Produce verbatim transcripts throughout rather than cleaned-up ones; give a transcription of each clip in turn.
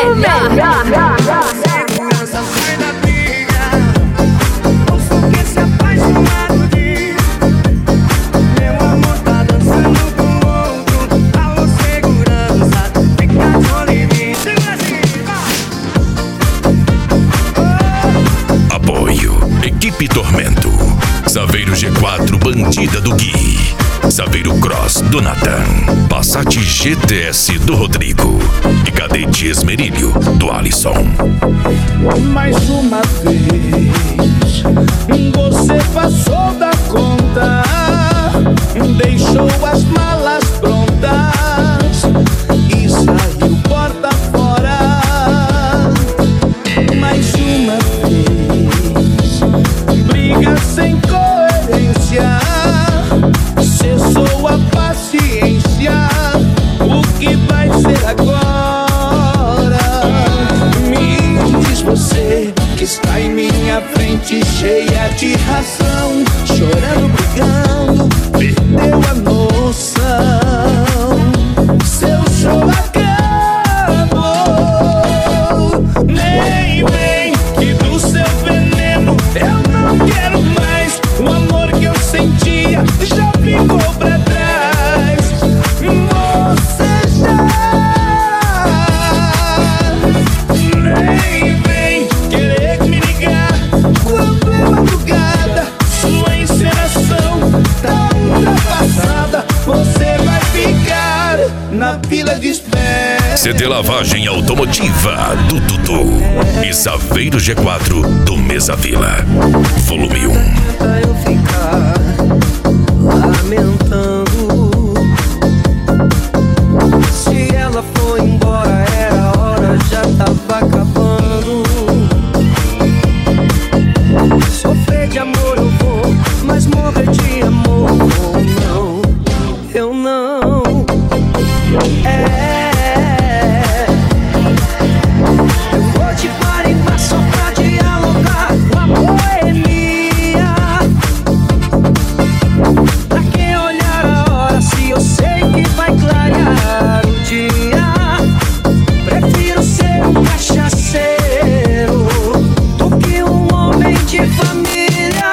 Segurança sai da briga. Ouço que esse apaixonado diz: meu amor tá dançando com outro. Alô, segurança, fica de olho em mim. Apoio Equipe Tormento, Saveiro G quatro Bandida do Gui, Saveiro Cross do Natan, Passat G T S do Rodrigo e Cadete Esmerilho do Alisson. Mais uma vez você passou da conta, deixou as malas prontas e saiu porta fora. Mais uma vez, briga sem coerência, cessou a paciência. O que vai ser agora? Me diz você que está em minha frente, cheia de razão, chorando, brigando, perdeu a noção. Seu show acabou. Nem vem que do seu veneno eu não quero mais. O amor que eu sentia já ficou pra trás. Você já nem vem querer me ligar quando é madrugada. Sua encenação tá ultrapassada. Você vai ficar na fila de espera. C D Lavagem Automotiva do Dudu e Saveiro G quatro do Mesa Vila, volume um. Eu ficar lamentando. Se ela foi embora, era hora, já tava acabando. Sofrer de amor eu vou, mas morrer de amor não, eu não. É, eu vou te parar só pra dialogar com a boemia. Pra que olhar a hora se eu sei que vai clarear o dia? Prefiro ser um cachaceiro do que um homem de família.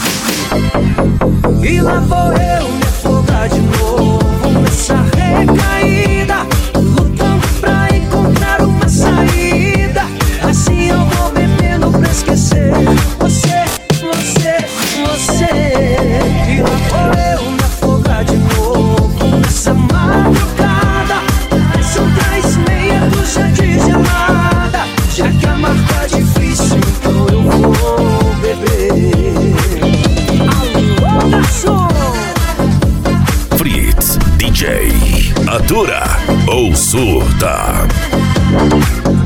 E lá vou eu me afogar de novo nessa recaída, lutando pra encontrar uma saída. Assim eu vou bebendo pra esquecer você, você, você. E lá vou eu me afogar de novo nessa madrugada. São três meia dúzia de gelada. Já que a mar tá difícil, então eu vou beber. Alô, garçom! Fritz D J, atura ou surta.